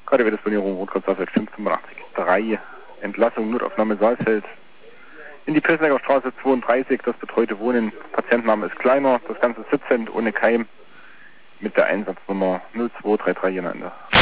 Gerade wird es von Ihrem Rotkreuzfeld 585-3. Entlassung, Notaufnahme Saalfeld. In die Pilsnecker Straße 32, das betreute Wohnen. Patientenname ist kleiner, das Ganze sitzend, ohne Keim. Mit der Einsatznummer 0233 genannt.